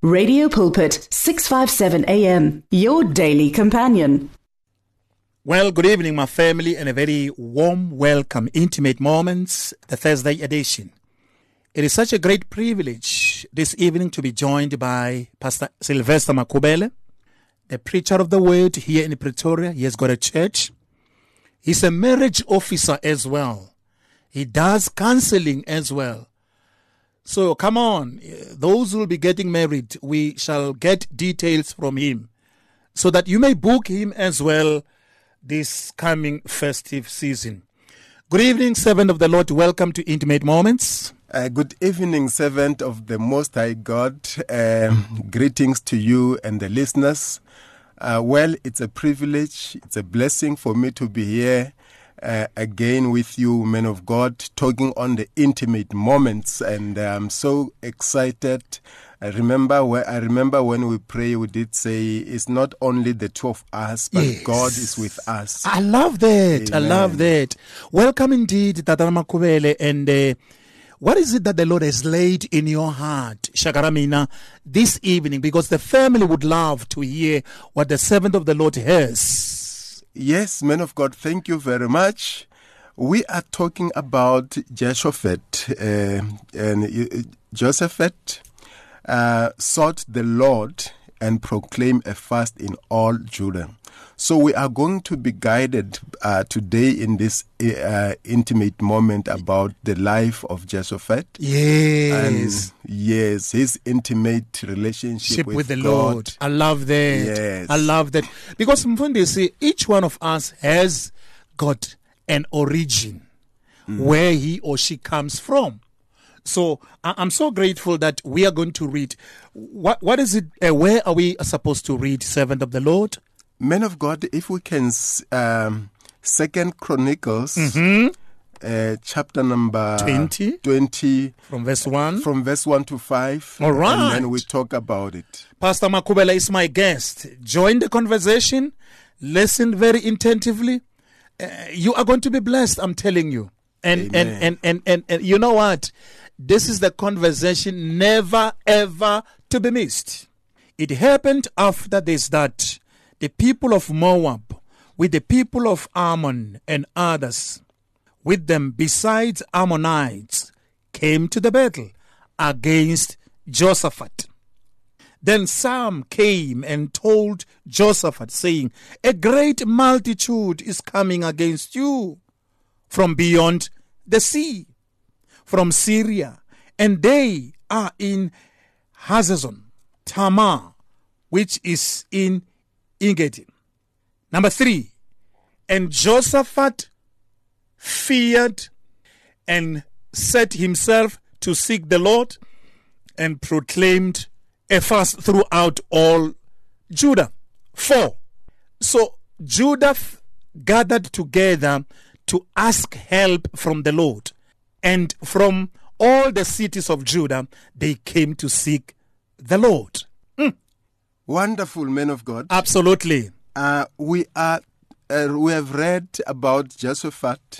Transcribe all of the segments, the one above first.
Radio Pulpit, 657 AM, your daily companion. Well, good evening, my family, and a very warm welcome. Intimate Moments, the Thursday edition. It is such a great privilege this evening to be joined by Pastor Sylvester Makubele, the preacher of the word here in Pretoria. He has got a church. He's a marriage officer as well. He does counseling as well. So come on, those who will be getting married, we shall get details from him so that you may book him as well this coming festive season. Good evening, servant of the Lord. Welcome to Intimate Moments. Good evening, servant of the Most High God. Greetings to you and the listeners. Well, it's a privilege, it's a blessing for me to be here again with you, men of God, talking on the intimate moments, and I'm so excited. I remember when we pray, we did say it's not only the two of us, but yes, God is with us. I love that. Amen. I love that. Welcome indeed, Tata Makubele. And what is it that the Lord has laid in your heart, Shakaramina, this evening? Because the family would love to hear what the servant of the Lord has. Yes, men of God, thank you very much. We are talking about Jehoshaphat. And Jehoshaphat sought the Lord and proclaimed a fast in all Judah. So we are going to be guided today in this intimate moment about the life of Jehoshaphat. Yes. And yes, his intimate relationship with the God. Lord. I love that. Yes. I love that. Because Mfundi, see, each one of us has got an origin where he or she comes from. So I'm so grateful that we are going to read. What is it? Where are we supposed to read, servant of the Lord? Men of God, if we can, 2 Chronicles, chapter number 20, from verse 1, from verse 1 to 5. All right, and then we talk about it. Pastor Makubele is my guest. Join the conversation. Listen very attentively. You are going to be blessed. I'm telling you. And you know what? This is the conversation never ever to be missed. It happened after this that the people of Moab, with the people of Ammon and others, with them besides Ammonites, came to the battle against Jehoshaphat. Then some came and told Jehoshaphat, saying, a great multitude is coming against you from beyond the sea, from Syria, and they are in Hazazon Tamar, which is in Engedi. Number 3, and Jehoshaphat feared and set himself to seek the Lord and proclaimed a fast throughout all Judah. 4, so Judah gathered together to ask help from the Lord, and from all the cities of Judah they came to seek the Lord. Wonderful, men of God. Absolutely. We have read about Jehoshaphat,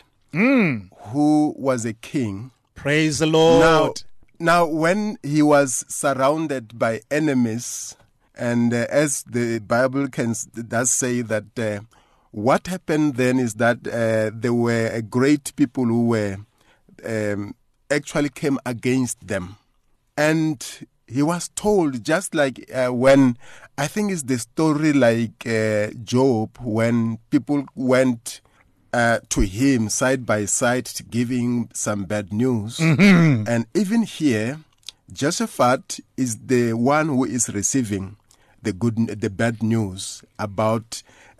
who was a king. Praise the Lord. Now, when he was surrounded by enemies, and as the Bible does say that what happened then is that there were a great people who were actually came against them, and he was told, just like when, I think it's the story like Job, when people went to him side by side giving some bad news. And even here, Jehoshaphat is the one who is receiving the bad news about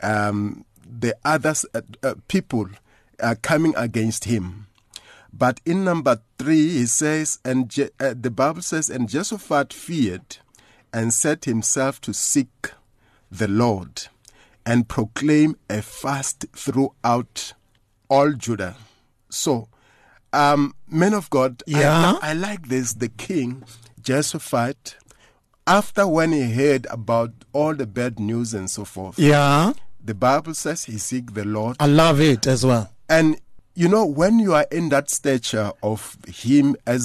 the others people coming against him. But in number 3, he says, and the Bible says, and Jehoshaphat feared and set himself to seek the Lord and proclaim a fast throughout all Judah. So, men of God, I like this. The king, Jehoshaphat, after when he heard about all the bad news and so forth, the Bible says he seek the Lord. I love it as well. And you know, when you are in that stature of him as a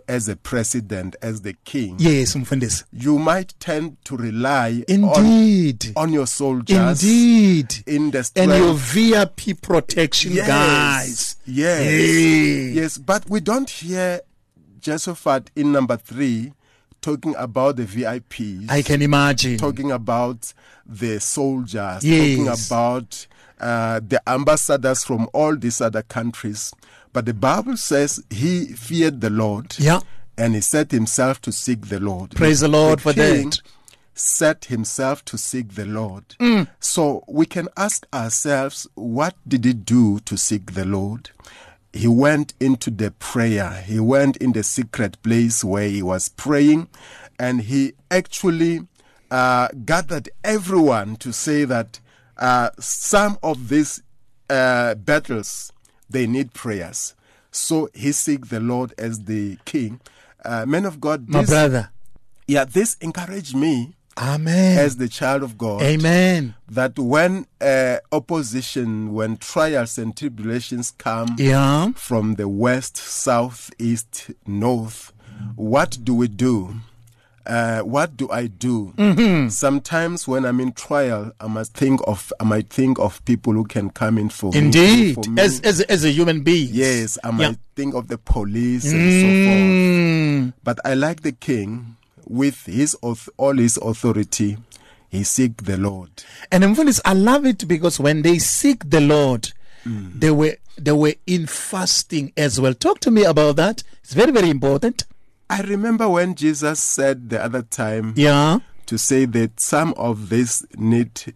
as a president, as the king, Yes, Mfundisi. you might tend to rely Indeed. on your soldiers, Indeed. in the And strength. your VIP protection, Yes, guys. yes, Hey. yes. But we don't hear Jehoshaphat in number 3 talking about the VIPs. I can imagine. Talking about the soldiers, Yes. talking about the ambassadors from all these other countries. But the Bible says he feared the Lord, Yeah. and he set himself to seek the Lord. Praise the Lord for king that. set himself to seek the Lord. So we can ask ourselves, what did he do to seek the Lord? He went into the prayer. He went in the secret place where he was praying, and he actually gathered everyone to say that some of these battles, they need prayers. So he seek the Lord as the king. Men of God, My brother. this encouraged me Amen. as the child of God. Amen. That when opposition, when trials and tribulations come Yeah. from the west, south, east, north, what do we do? What do I do? Sometimes when I'm in trial, I might think of people who can come in for Indeed. me. For me. As a human being. Yes, I might think of the police and so forth. But I like the king, with all his authority, he seek the Lord. And I love it because when they seek the Lord, they were in fasting as well. Talk to me about that. It's very, very important. I remember when Jesus said the other time to say that some of this need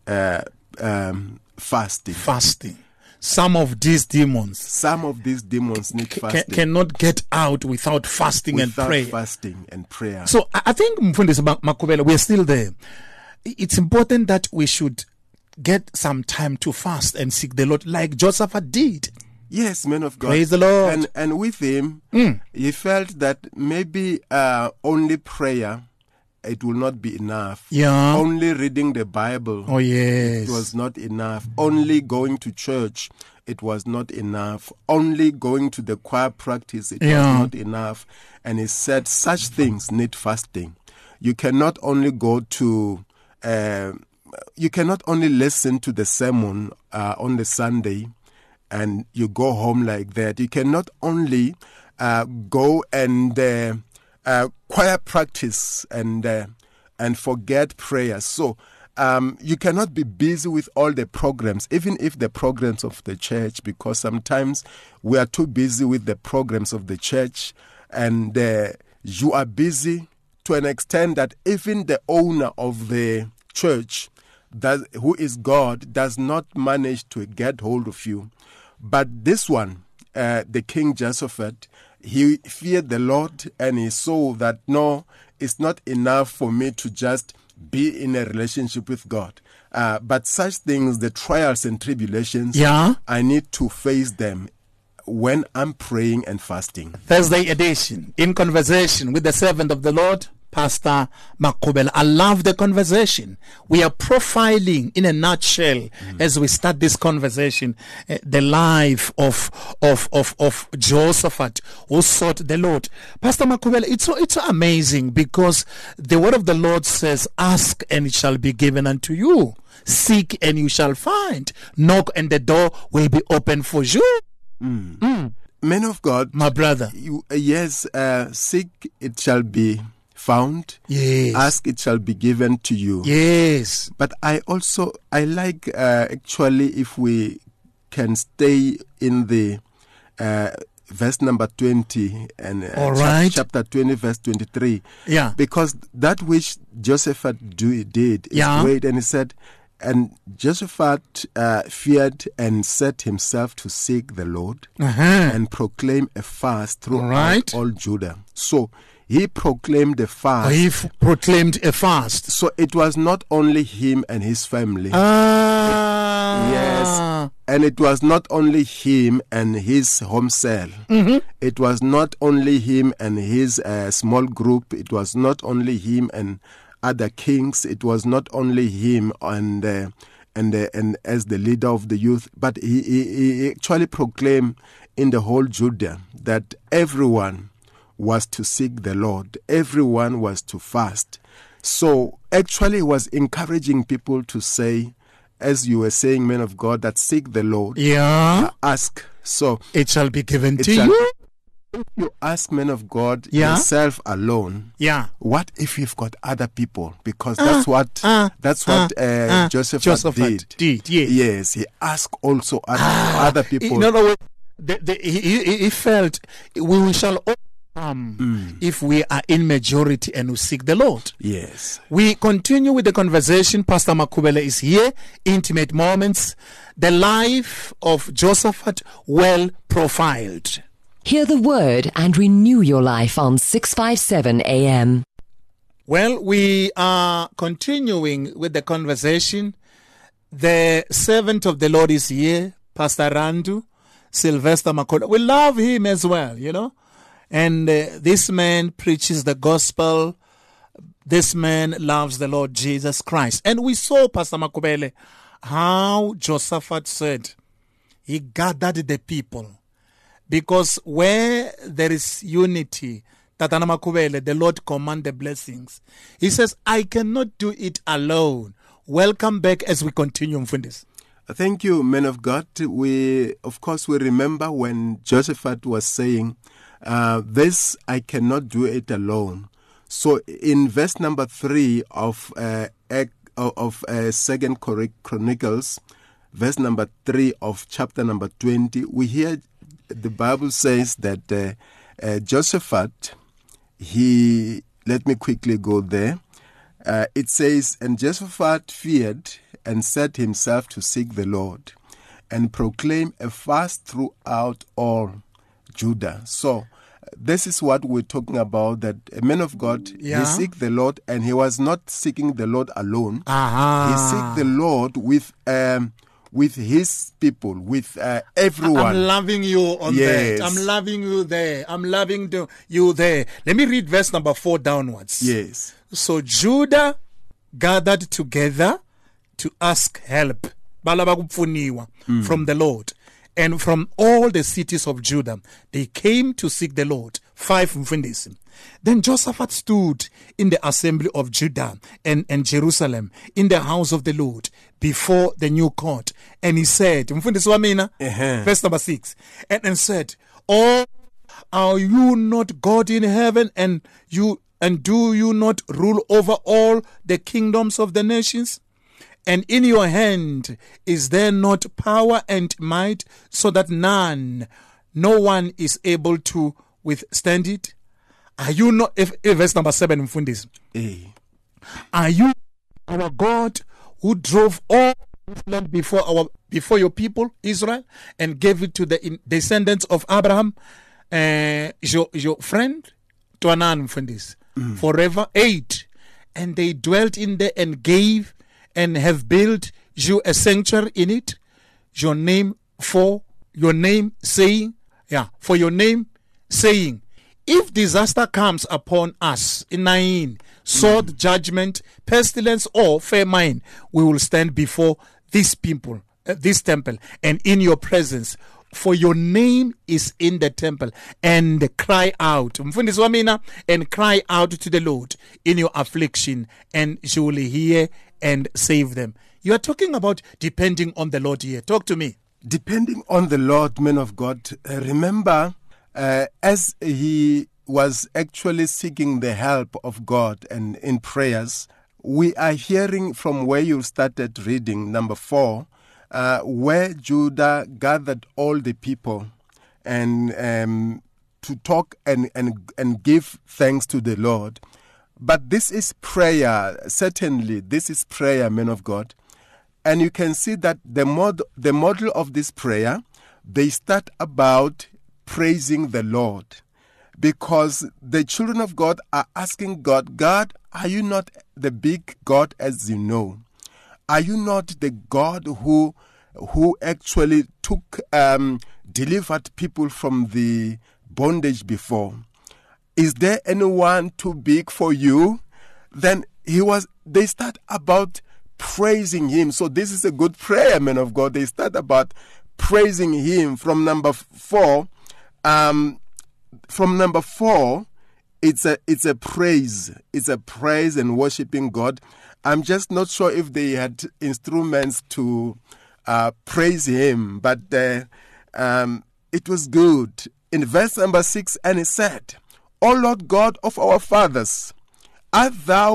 fasting. Fasting. Some of these demons need fasting. Cannot get out without fasting and prayer. Fasting and prayer. So I think, Mfundisi Makubela, we're still there. It's important that we should get some time to fast and seek the Lord like Jehoshaphat did. Yes, man of God. Praise the Lord. And with him, he felt that maybe only prayer, it will not be enough. Yeah. Only reading the Bible. Oh, yes. It was not enough. Only going to church, it was not enough. Only going to the choir practice, it was not enough. And he said such things need fasting. You cannot only go to, you cannot only listen to the sermon on the Sunday and you go home like that. You cannot only go and choir practice and forget prayer. So you cannot be busy with all the programs, even if the programs of the church, because sometimes we are too busy with the programs of the church, and you are busy to an extent that even the owner of the church, who is God, does not manage to get hold of you. But this one, the King Jehoshaphat, he feared the Lord, and he saw that no, it's not enough for me to just be in a relationship with God. But such things, the trials and tribulations, I need to face them when I'm praying and fasting. Thursday edition, in conversation with the servant of the Lord, Pastor Makubela. I love the conversation. We are profiling in a nutshell as we start this conversation the life of Jehoshaphat who sought the Lord. Pastor Makubela, it's so amazing because the word of the Lord says, ask and it shall be given unto you. Seek and you shall find. Knock and the door will be open for you. Men of God, my brother. Seek it shall be found. Yes. Ask it shall be given to you. Yes. But I like actually if we can stay in the verse number 20 and chapter 20 verse 23. Yeah. Because that which Jehoshaphat did is great, and he said, and Jehoshaphat feared and set himself to seek the Lord and proclaim a fast throughout all Judah. So he proclaimed a fast. He proclaimed a fast. So it was not only him and his family. Yes. And it was not only him and his home cell. It was not only him and his small group. It was not only him and other kings. It was not only him and as the leader of the youth, but he actually proclaimed in the whole Judah that everyone was to seek the Lord. Everyone was to fast. So actually, he was encouraging people to say, as you were saying, men of God, that seek the Lord. Yeah. Ask. So it shall be given to you. If you ask, men of God, yourself alone. Yeah. What if you've got other people? Because that's what Joseph did. Yes, he asked also other people. In other words, he felt we shall overcome if we are in majority and we seek the Lord. Yes. We continue with the conversation. Pastor Makubele is here. Intimate Moments. The life of Jehoshaphat well profiled. Hear the word and renew your life on 657 AM. Well, we are continuing with the conversation. The servant of the Lord is here, Pastor Randu, Sylvester Makola. We love him as well, you know. And this man preaches the gospel. This man loves the Lord Jesus Christ. And we saw, Pastor Makubele, how Jehoshaphat said he gathered the people. Because where there is unity, Tatana Makubele, the Lord command the blessings. He says, I cannot do it alone. Welcome back as we continue, Mfundis. Thank you, men of God. We remember when Jehoshaphat was saying, this I cannot do it alone. So in verse number 3 of 2 Chronicles, verse number 3 of chapter number 20, we hear the Bible says that Jehoshaphat, let me quickly go there. It says, and Jehoshaphat feared and set himself to seek the Lord and proclaim a fast throughout all Judah. So this is what we're talking about, that a man of God, he seek the Lord, and he was not seeking the Lord alone. He seek the Lord with his people, with everyone. I'm loving you on that. I'm loving you there. I'm loving you there. Let me read verse number 4 downwards. Yes. So Judah gathered together to ask help from the Lord. And from all the cities of Judah, they came to seek the Lord. 5 Mfundisi. Then Jehoshaphat stood in the assembly of Judah and Jerusalem in the house of the Lord before the new court. And he said, verse number 6, and said, oh, are you not God in heaven, and do you not rule over all the kingdoms of the nations? And in your hand is there not power and might, so that no one is able to withstand it? Are you not, if verse number 7, Mfundisi, are you our God who drove all this land before your people Israel and gave it to the descendants of Abraham, your friend, Tuanan Mfundisi, forever? 8, and they dwelt in there and gave and have built you a sanctuary in it, for your name saying, if disaster comes upon us, in 9, sword, judgment, pestilence, or famine, we will stand before these people, this temple, and in your presence, for your name is in the temple, and cry out, and cry out to the Lord in your affliction, and you will hear and save them. You are talking about depending on the Lord here. Talk to me. Depending on the Lord, men of God. Remember, as he was actually seeking the help of God and in prayers, we are hearing from where you started reading, number 4, where Judah gathered all the people and to talk and give thanks to the Lord. But this is prayer. Certainly, this is prayer, men of God. And you can see that the model of this prayer, they start about praising the Lord. Because the children of God are asking God, God, are you not the big God as you know? Are you not the God who actually delivered people from the bondage before? Is there anyone too big for you? Then they start about praising him. So this is a good prayer, men of God. They start about praising him. From number 4, from number 4, it's a praise. It's a praise and worshiping God. I'm just not sure if they had instruments to praise him, but it was good. In verse number 6, and he said, O Lord God of our fathers, art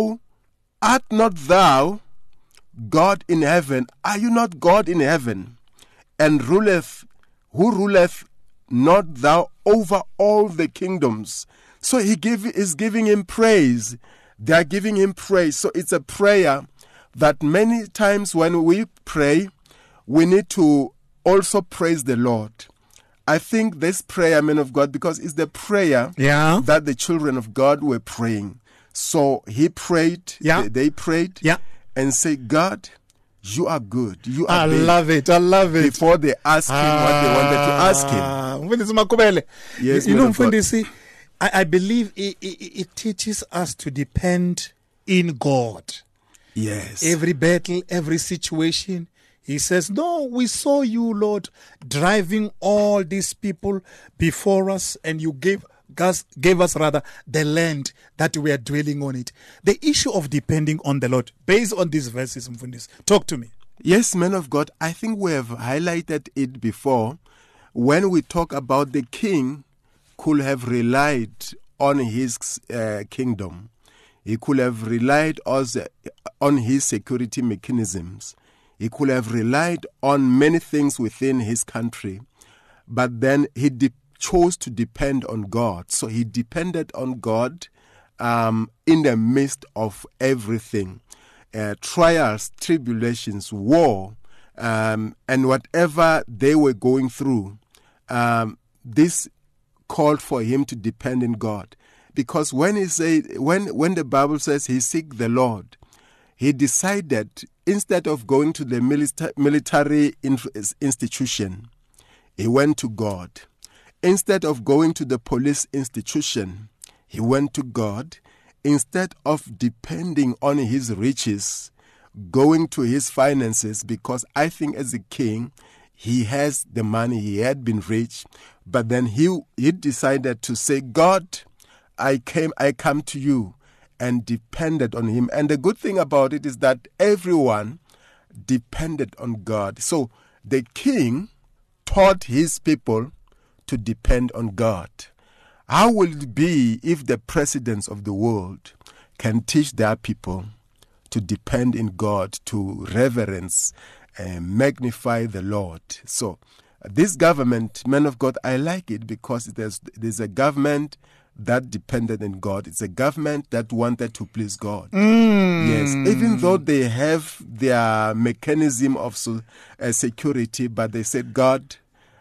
not thou God in heaven? Are you not God in heaven? And who ruleth not thou over all the kingdoms? So is giving him praise. They are giving him praise. So it's a prayer that many times when we pray, we need to also praise the Lord. I think this prayer, men of God, because it's the prayer that the children of God were praying. So he prayed, they prayed, and say, God, you are good. You are big. I love it. Before they asked him what they wanted to ask him. Yes, you know, Mfundisi, I believe it teaches us to depend in God. Yes. Every battle, every situation, he says, no, we saw you, Lord, driving all these people before us, and you gave us the land that we are dwelling on it. The issue of depending on the Lord, based on these verses, Mfundisi, talk to me. Yes, man of God, I think we have highlighted it before. When we talk about the king could have relied on his kingdom. He could have relied also on his security mechanisms. He could have relied on many things within his country. But then he chose to depend on God. So he depended on God in the midst of everything. Trials, tribulations, war, and whatever they were going through. This called for him to depend on God. Because when when the Bible says he seek the Lord, he decided instead of going to the military institution, he went to God. Instead of going to the police institution, he went to God. Instead of depending on his riches, going to his finances, because I think as a king, he has the money, he had been rich, but then he decided to say, God, I come to you, and depended on him. And the good thing about it is that everyone depended on God. So the king taught his people to depend on God. How will it be if the presidents of the world can teach their people to depend in God, to reverence and magnify the Lord? So this government, men of God, I like it because there's a government that depended on God. It's a government that wanted to please God. Yes, even though they have their mechanism of security, but they said, God,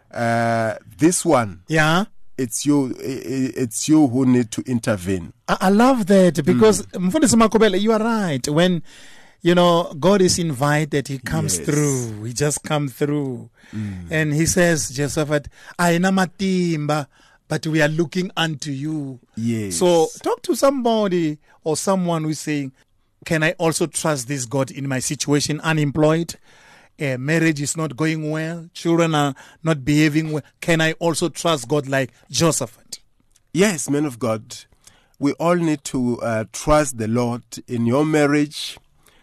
this one, it's you who need to intervene. I love that because Mfundisi Makobela, you are right. When God is invited, he comes through. He just comes through. And he says, Josephat, aina matimba, but we are looking unto you. Yes. So talk to somebody or someone who's saying, can I also trust this God in my situation? Unemployed, marriage is not going well, children are not behaving well. Can I also trust God like Josephat? Yes, men of God. We all need to trust the Lord in your marriage.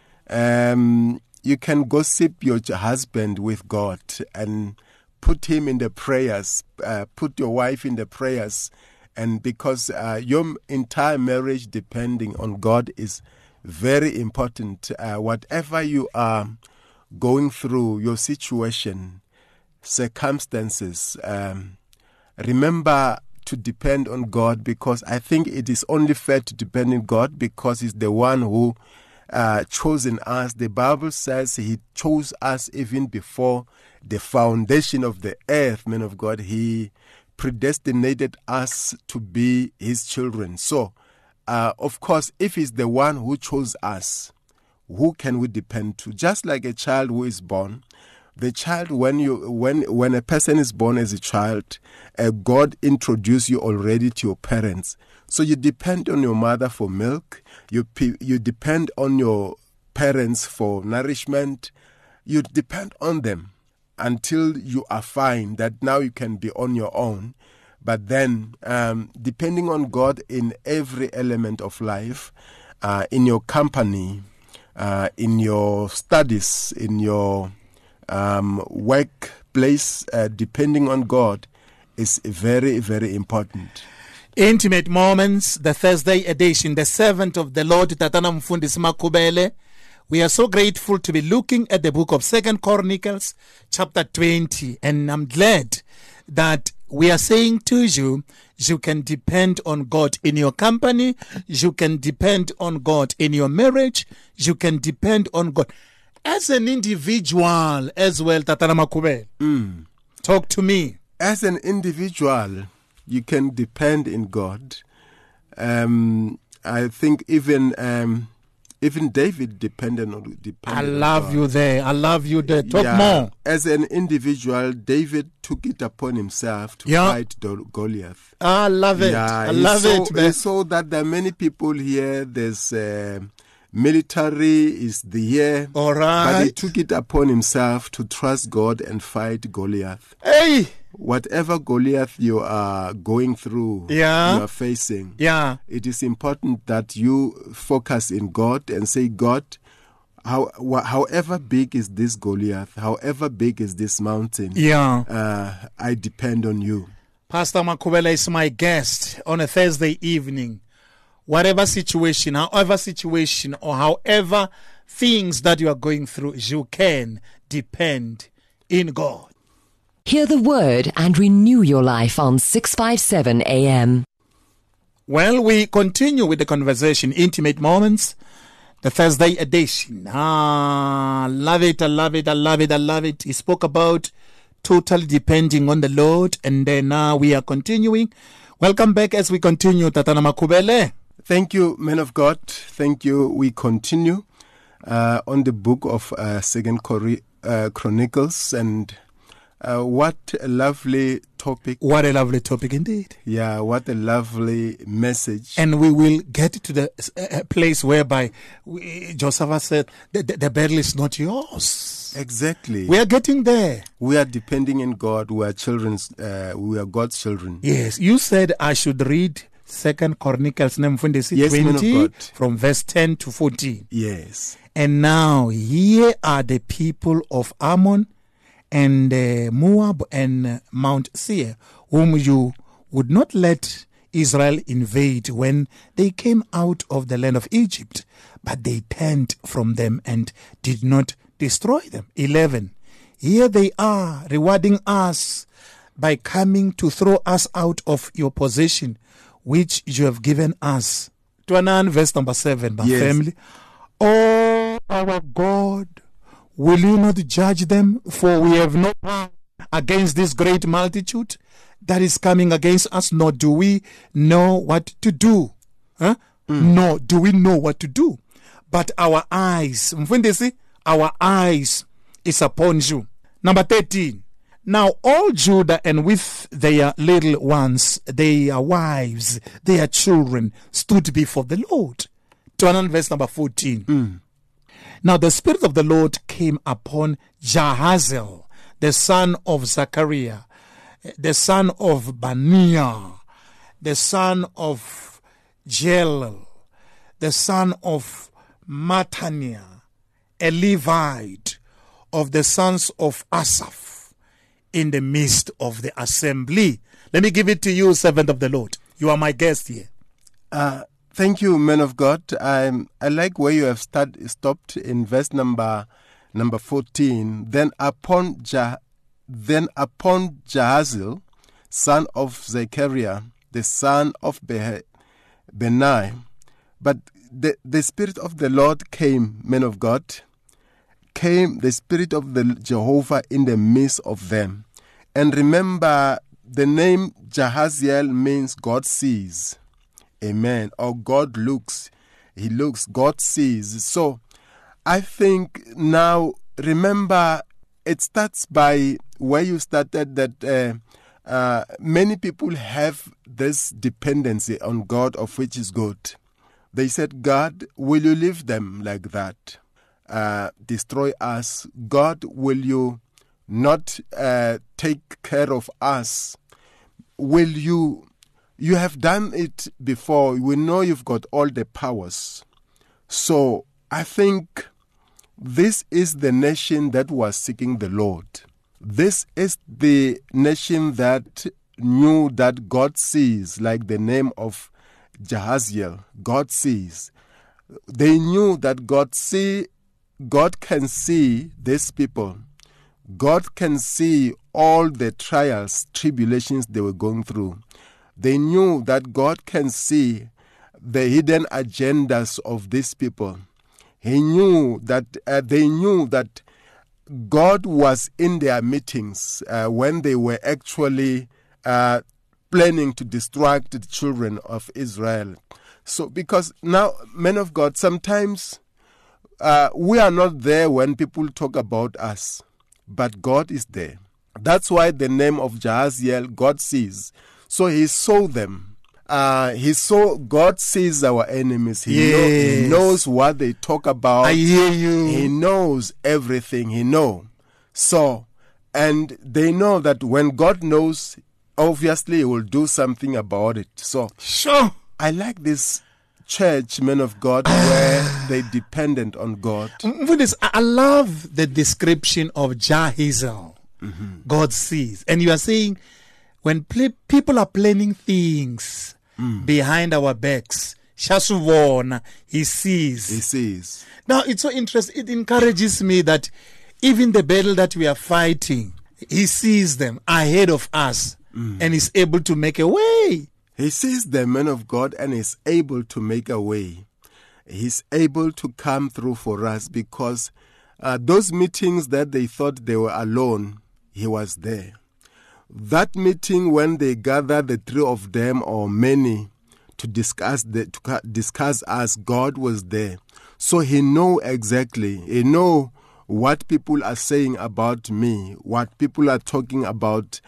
You can gossip your husband with God and put him in the prayers, put your wife in the prayers, and because your entire marriage depending on God is very important. Whatever you are going through, your situation, circumstances, remember to depend on God, because I think it is only fair to depend on God because He's the one who chosen us. The Bible says He chose us even before the foundation of the earth, men of God. He predestinated us to be His children. So, of course, if He's the one who chose us, who can we depend to? Just like a child who is born, the child, when a person is born as a child, God introduced you already to your parents. So you depend on your mother for milk. You depend on your parents for nourishment. You depend on them until you are fine, that now you can be on your own. But then, depending on God in every element of life, in your company, in your studies, in your workplace, depending on God is very, very important. Intimate Moments, the Thursday edition, the servant of the Lord, Tatana Mfundisi Makhubele. We are so grateful to be looking at the book of 2 Chronicles, chapter 20. And I'm glad that we are saying to you, you can depend on God in your company. You can depend on God in your marriage. You can depend on God as an individual as well, Tatana Makhubele. Talk to me. As an individual, you can depend in God. I think even David depended on I love you there. I love you there. Talk more. As an individual, David took it upon himself to fight Goliath. I love it. I love it, man. So that there are many people here. There's military is the year. All right. But he took it upon himself to trust God and fight Goliath. Hey! Whatever Goliath you are going through, you are facing, it is important that you focus in God and say, God, however big is this Goliath, however big is this mountain, I depend on you. Pastor Makhubele is my guest on a Thursday evening. Whatever situation, or however things that you are going through, you can depend in God. Hear the word and renew your life on 657 AM. Well, we continue with the conversation, Intimate Moments, the Thursday edition. Love it, I love it, I love it, I love it. He spoke about totally depending on the Lord, and then now we are continuing. Welcome back as we continue, Tatana Makhubele. Thank you, man of God. Thank you. We continue on the book of 2 Chronicles, and what a lovely topic. What a lovely topic indeed. Yeah, what a lovely message. And we will get to the place whereby Joseph said, the battle is not yours. Exactly. We are getting there. We are depending on God. We are we are God's children. Yes. You said I should read 2 Chronicles 20 from verse 10 to 14. Yes. And now here are the people of Ammon and Moab and Mount Seir, whom you would not let Israel invade when they came out of the land of Egypt, but they turned from them and did not destroy them. 11. Here they are rewarding us by coming to throw us out of your possession, which you have given us. 29 verse number 7, my family. Oh, our God, will you not judge them? For we have no power against this great multitude that is coming against us, nor do we know what to do. Nor do we know what to do. But our eyes, our eyes is upon you. Number 13. Now all Judah and with their little ones, their wives, their children, stood before the Lord. 29 verse number 14. Now the Spirit of the Lord came upon Jahaziel, the son of Zechariah, the son of Baniah, the son of Jelel, the son of Mattaniah, a Levite of the sons of Asaph, in the midst of the assembly. Let me give it to you, servant of the Lord. You are my guest here. Thank you, man of God. I like where you have stopped in verse number 14. Then upon Jahaziel, son of Zechariah, the son of Benai. But the Spirit of the Lord came, man of God, came the Spirit of the Jehovah in the midst of them. And remember, the name Jahaziel means God sees. Amen. Or God looks. He looks. God sees. So I think now, remember, it starts by where you started, that many people have this dependency on God, of which is good. They said, God, will you leave them like that? Destroy us? God, will you not take care of us? will you have done it before. We know you've got all the powers. So I think this is the nation that was seeking the Lord. This is the nation that knew that God sees, like the name of Jahaziel, God sees. They knew that God can see these people. God can see all the trials, tribulations they were going through. They knew that God can see the hidden agendas of these people. They knew that God was in their meetings when they were actually planning to distract the children of Israel. So, because now, men of God, sometimes we are not there when people talk about us, but God is there. That's why the name of Jahaziel, God sees. So he saw them. God sees our enemies. He knows what they talk about. I hear you. He knows everything. He knows. So, and they know that when God knows, obviously he will do something about it. So, sure. I like this church, men of God, where they dependent on God. I love the description of Jahaziel. God sees. And you are saying, when people are planning things behind our backs, Shasuvona, he sees. He sees. Now, it's so interesting. It encourages me that even the battle that we are fighting, he sees them ahead of us and is able to make a way. He sees the man of God and is able to make a way. He's able to come through for us because those meetings that they thought they were alone, he was there. That meeting when they gathered, the three of them or many, to discuss us, God was there. So he know exactly. He know what people are saying about me, what people are talking about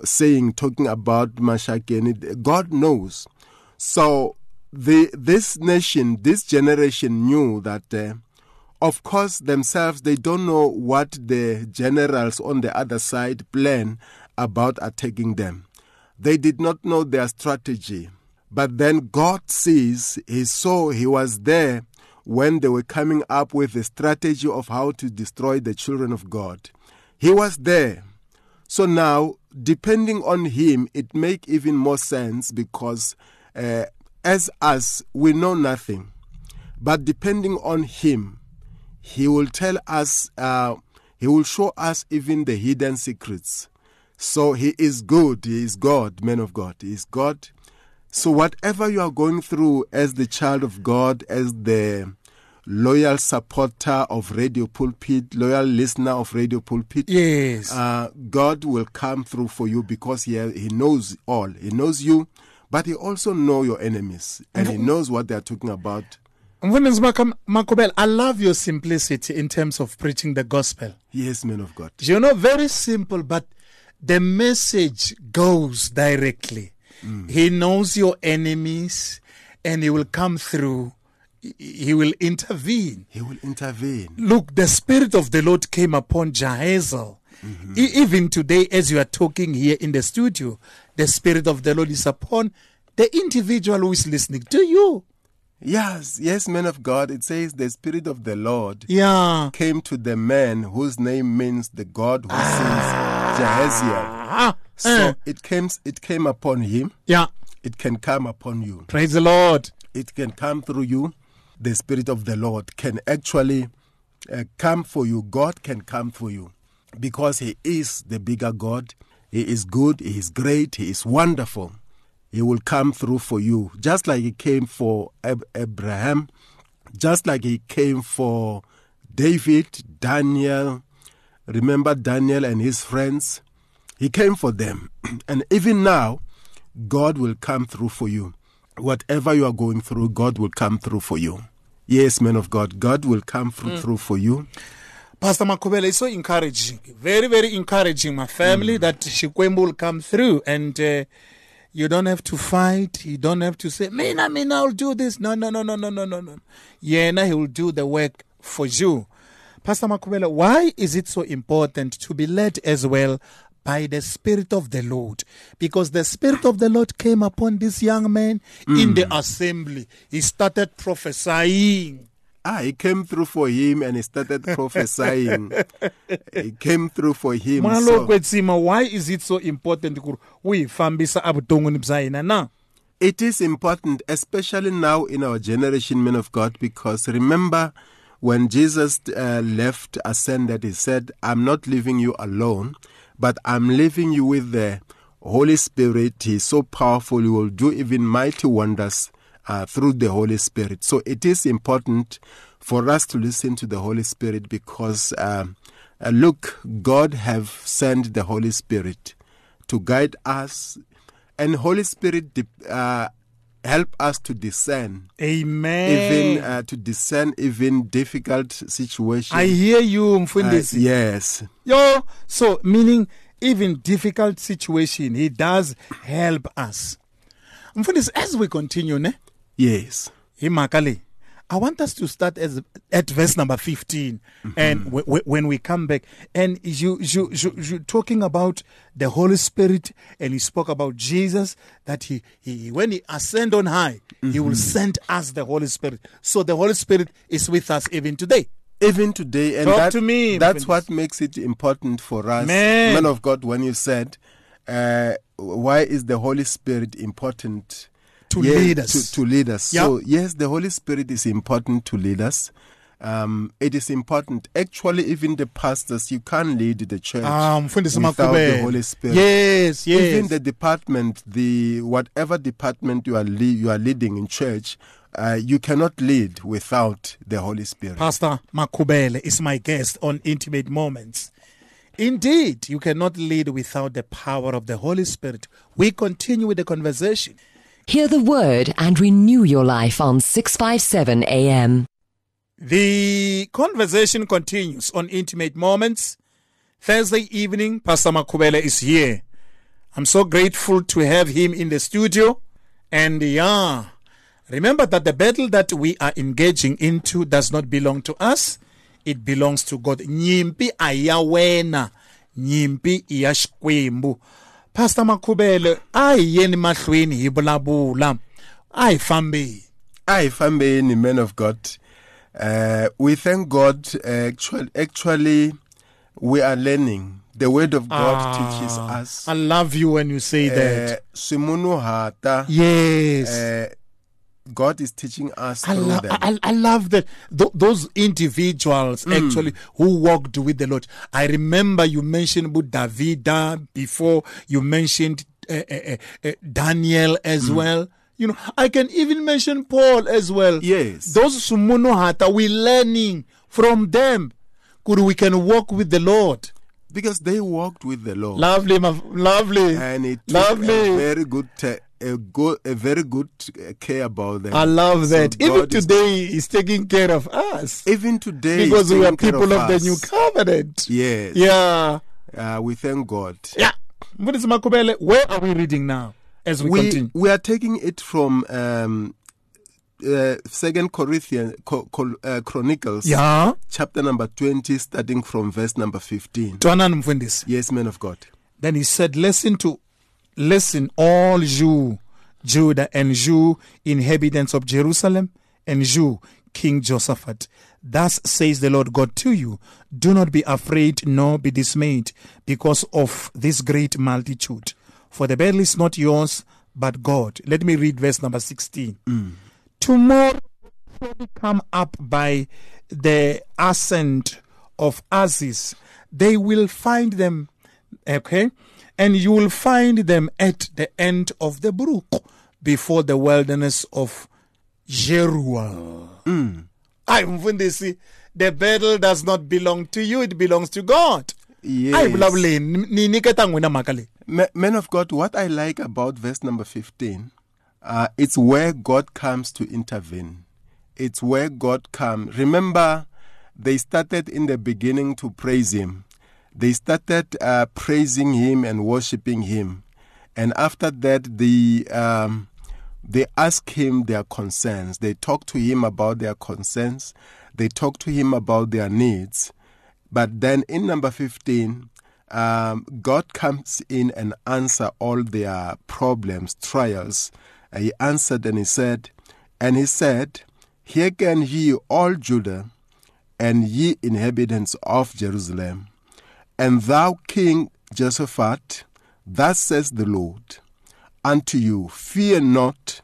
Mashakeni. God knows. So this nation, this generation knew that, of course, themselves, they don't know what the generals on the other side plan about attacking them. They did not know their strategy. But then God sees, he saw, he was there when they were coming up with the strategy of how to destroy the children of God. He was there. So now, depending on him, it makes even more sense because as us, we know nothing. But depending on him, he will tell us, he will show us even the hidden secrets. So he is good. He is God, man of God. He is God. So whatever you are going through as the child of God, as the loyal supporter of Radio Pulpit, loyal listener of Radio Pulpit, yes, God will come through for you because he knows all. He knows you, but he also knows your enemies, and he knows what they are talking about. Makobel, I love your simplicity in terms of preaching the gospel. Yes, man of God. You know, very simple, but the message goes directly. He knows your enemies and he will come through. He will intervene. He will intervene. Look, the Spirit of the Lord came upon Jahaziel. Even today, as you are talking here in the studio, the Spirit of the Lord is upon the individual who is listening to you. Yes, man of God. It says the Spirit of the Lord came to the man whose name means the God who sees, Jahaziel. So it came upon him. Yeah. It can come upon you. Praise the Lord. It can come through you. The Spirit of the Lord can actually come for you. God can come for you because he is the bigger God. He is good. He is great. He is wonderful. He will come through for you, just like he came for Abraham, just like he came for David, Daniel. Remember Daniel and his friends? He came for them. And even now, God will come through for you. Whatever you are going through, God will come through for you. Yes, man of God, God will come through for you. Pastor Makobela, it's so encouraging. Very, very encouraging, my family, that Shikwembu will come through. And you don't have to fight. You don't have to say, Mina, I'll do this. No. Yena, he will do the work for you. Pastor Makobela, why is it so important to be led as well by the Spirit of the Lord. Because the Spirit of the Lord came upon this young man in the assembly. He started prophesying. He came through for him and he started prophesying. He came through for him. So Why is it so important? It is important, especially now in our generation, men of God, because remember when Jesus left, ascended, he said, I'm not leaving you alone, but I'm leaving you with the Holy Spirit. He's so powerful, he will do even mighty wonders through the Holy Spirit. So it is important for us to listen to the Holy Spirit because, look, God have sent the Holy Spirit to guide us, and Holy Spirit help us to discern. Amen. Even to discern even difficult situations. I hear you, Mfundisi. Yes. So meaning even difficult situation, he does help us. Mfundisi, as we continue, ne? Yes. Himakali, I want us to start at verse number 15, and when we come back, and you talking about the Holy Spirit, and he spoke about Jesus, that he when he ascend on high, he will send us the Holy Spirit. So the Holy Spirit is with us even today. Even today, and Talk to me, that's what makes it important for us, man of God. When you said, why is the Holy Spirit important? To lead us. To lead us. Yep. So, yes, the Holy Spirit is important to lead us. It is important. Actually, even the pastors, you can't lead the church without the Holy Spirit. Yes. Even the department, whatever department you are leading in church, you cannot lead without the Holy Spirit. Pastor Makubele is my guest on Intimate Moments. Indeed, you cannot lead without the power of the Holy Spirit. We continue with the conversation. Hear the word and renew your life on 657 AM. The conversation continues on Intimate Moments. Thursday evening, Pastor Makubele is here. I'm so grateful to have him in the studio. And remember that the battle that we are engaging into does not belong to us. It belongs to God. Nyimpi ayawena, nyimpi iyashkwembu. Pastor Makubele, yeni mahlweni hibulabula. Fambe ni men of God. We thank God. Actually, we are learning. The word of God teaches us. I love you when you say that. Simunu hata. Yes. God is teaching us through them. I love that. Those individuals actually who walked with the Lord. I remember you mentioned about Davida before. You mentioned Daniel as well. You know, I can even mention Paul as well. Yes. Those sumuno hata, we're learning from them. We can walk with the Lord. Because they walked with the Lord. Lovely. And it took a very good care about them. I love that. So even today, He's taking care of us. Even today, because we are people of the new covenant. Yes. Yeah. We thank God. Yeah. Where are we reading now? As we continue, we are taking it from 2 Corinthians Chronicles, chapter number 20, starting from verse number 15. Yes, man of God. Then he said, Listen, all you, Judah, and you, inhabitants of Jerusalem, and you, King Josaphat. Thus says the Lord God to you, do not be afraid nor be dismayed because of this great multitude. For the battle is not yours, but God. Let me read verse number 16. Tomorrow will come up by the ascent of Aziz. They will find them, okay? And you will find them at the end of the brook before the wilderness of Jeruel. The battle does not belong to you, it belongs to God. Yes. Men of God, what I like about verse number 15, it's where God comes to intervene. It's where God comes. Remember, they started in the beginning to praise Him. They started praising Him and worshiping Him. And after that, they ask Him their concerns. They talk to Him about their concerns. They talk to Him about their needs. But then in number 15, God comes in and answer all their problems, trials. He answered and he said, "Hearken ye all Judah, and ye inhabitants of Jerusalem, and thou King Jehoshaphat, thus says the Lord unto you, fear not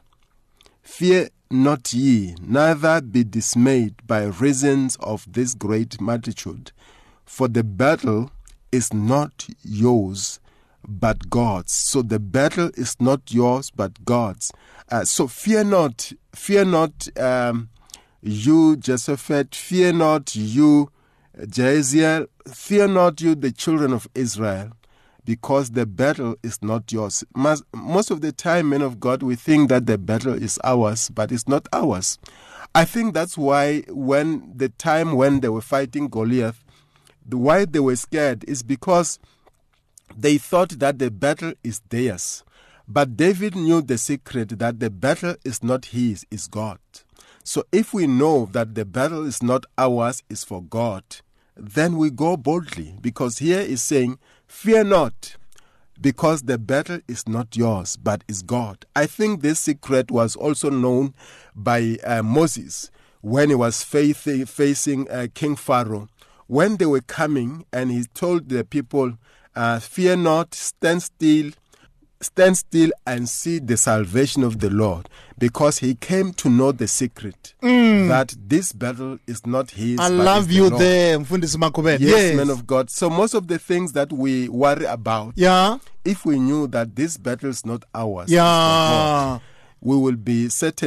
ye, neither be dismayed by reasons of this great multitude, for the battle is not yours, but God's." So the battle is not yours, but God's. So fear not, you Jehoshaphat, fear not, you Jahaziel, fear not, you the children of Israel, because the battle is not yours. Most of the time, men of God, we think that the battle is ours, but it's not ours. I think that's why when they were fighting Goliath, why they were scared is because they thought that the battle is theirs. But David knew the secret that the battle is not his, it's God. So if we know that the battle is not ours, it's for God, then we go boldly, because here is saying, fear not, because the battle is not yours, but is God. I think this secret was also known by Moses when he was facing King Pharaoh. When they were coming and he told the people, fear not, stand still and see the salvation of the Lord, because he came to know the secret that this battle is not his. I love you there, Mfundisi Makubeni. Yes, man of God. So most of the things that we worry about, if we knew that this battle is not ours, it's not God, we will be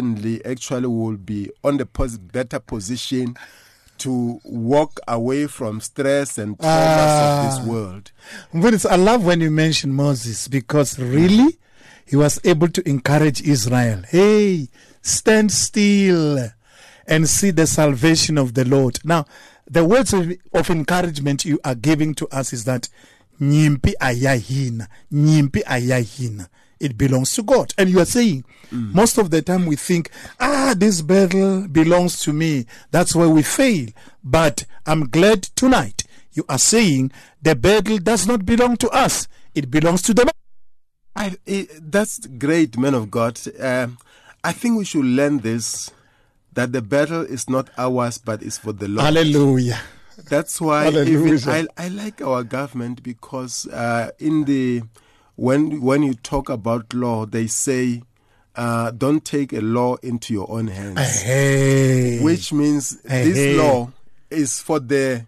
on the better position to walk away from stress and traumas of this world. I love when you mention Moses, because really he was able to encourage Israel. Hey, stand still and see the salvation of the Lord. Now, the words of encouragement you are giving to us is that nyimpi ayahina, nyimpi ayahina. It belongs to God. And you are saying, most of the time we think, this battle belongs to me. That's why we fail. But I'm glad tonight you are saying the battle does not belong to us. It belongs to the man. That's great, man of God. I think we should learn this, that the battle is not ours, but it's for the Lord. Hallelujah. That's why even I like our government, because when you talk about law, they say, don't take a law into your own hands. Hey. Which means this law is for the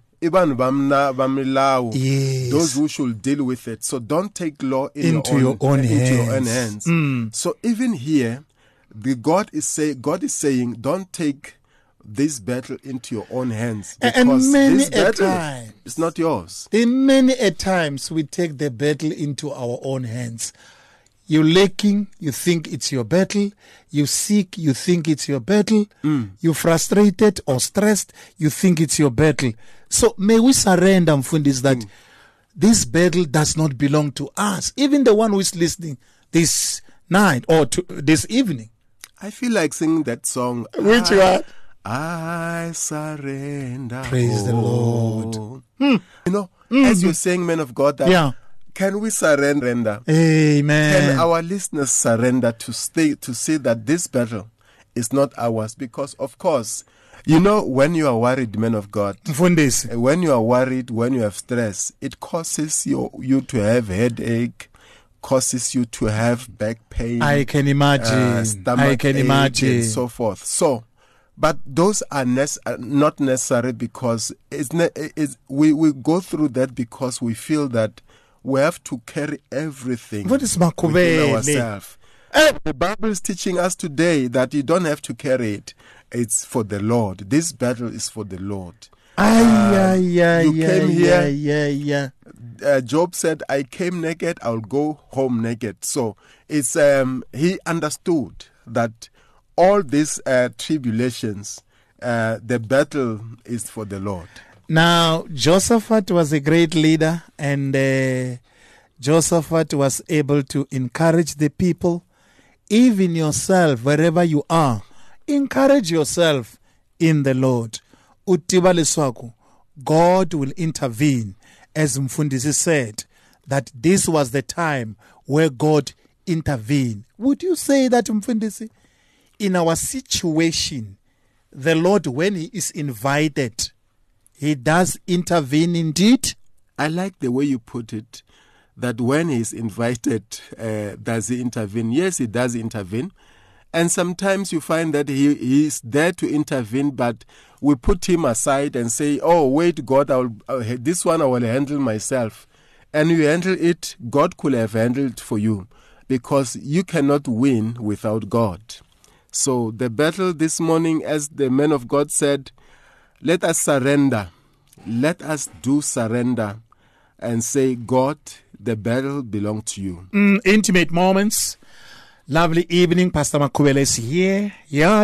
those who should deal with it. So don't take law into your own hands. So even here, God is saying, don't take this battle into your own hands, because this battle is not yours. In many a times we take the battle into our own hands. You're lacking, you think it's your battle. You're sick, you think it's your battle. You're frustrated or stressed, you think it's your battle. So may we surrender, Mfundis, that this battle does not belong to us. Even the one who is listening this night or this evening. I feel like singing that song. Which one? I surrender. Praise the Lord. You know, as you're saying, man of God, that can we surrender? Amen. Can our listeners surrender to see that this battle is not ours? Because, of course, you know, when you are worried, man of God, when you are worried, when you have stress, it causes you to have headache, causes you to have back pain. I can imagine. Stomach ache and so forth. So, but those are not necessary, because we go through that because we feel that we have to carry everything within ourselves. The Bible is teaching us today that you don't have to carry it. It's for the Lord. This battle is for the Lord. You came here. Job said, I came naked, I'll go home naked. So it's he understood that all these tribulations, the battle is for the Lord. Now, Jehoshaphat was a great leader, and Jehoshaphat was able to encourage the people. Even yourself, wherever you are, encourage yourself in the Lord. God will intervene as Mfundisi said, that this was the time where God intervened. Would you say that, Mfundisi, in our situation, the Lord, when He is invited, He does intervene indeed? I like the way you put it, that when He is invited, does He intervene? Yes, He does intervene. And sometimes you find that he is there to intervene, but we put Him aside and say, oh, wait, God, this one I will handle myself. And you handle it, God could have handled for you, because you cannot win without God. So the battle this morning, as the man of God said, let us surrender. Let us do surrender and say, God, the battle belongs to you. Intimate moments. Lovely evening. Pastor Makhubele is here. Yeah.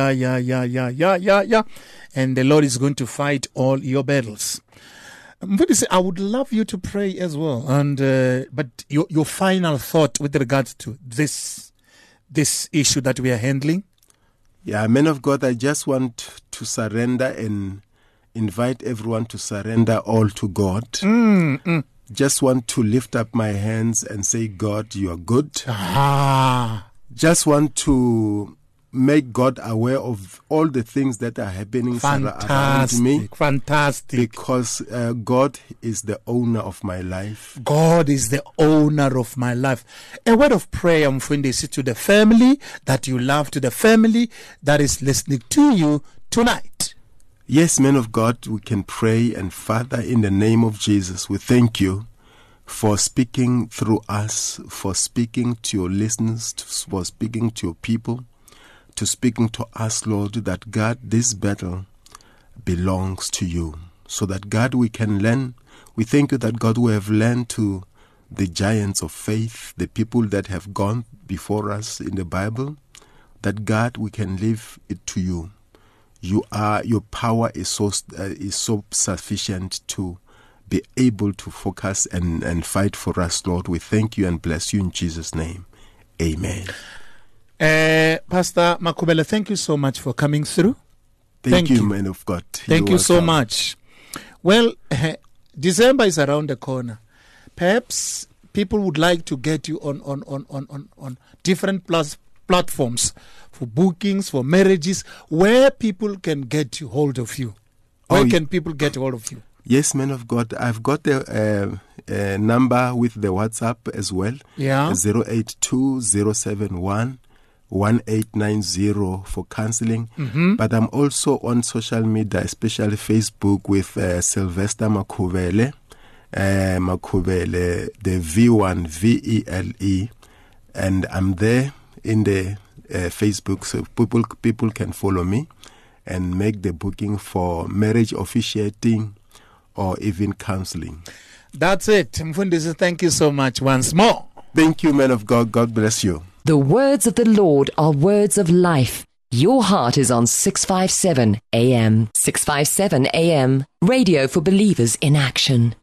And the Lord is going to fight all your battles. Mfundisi, I would love you to pray as well. And but your final thought with regards to this issue that we are handling. Yeah, man of God, I just want to surrender and invite everyone to surrender all to God. Just want to lift up my hands and say, God, you are good. Just want to make God aware of all the things that are happening around me. Fantastic. Because God is the owner of my life. God is the owner of my life. A word of prayer, Mfundisi, to the family that you love, to the family that is listening to you tonight. Yes, men of God, we can pray. And Father, in the name of Jesus, we thank you for speaking through us, for speaking to your listeners, for speaking to your people, to speaking to us, Lord, that God, this battle belongs to you. So that, God, we can learn. We thank you that, God, we have learned to the giants of faith, the people that have gone before us in the Bible, that, God, we can leave it to you. Your power is so sufficient to be able to focus and fight for us, Lord. We thank you and bless you in Jesus' name. Amen. Pastor Makhubele, thank you so much for coming through. Thank you, man of God. Thank you so much. Well, December is around the corner. Perhaps people would like to get you on different platforms for bookings, for marriages, where people can get hold of you. Where can people get hold of you? Yes, man of God. I've got a number with the WhatsApp as well. Yeah. 082-071-1890 for counseling. But I'm also on social media, especially Facebook, with Sylvester Makhubele. Makhubele, the V1, VELE. And I'm there in the Facebook, so people can follow me and make the booking for marriage officiating or even counseling. That's it. Mfundisi, thank you so much once more. Thank you, man of God. God bless you. The words of the Lord are words of life. Your heart is on 657 AM. 657 AM. Radio for believers in action.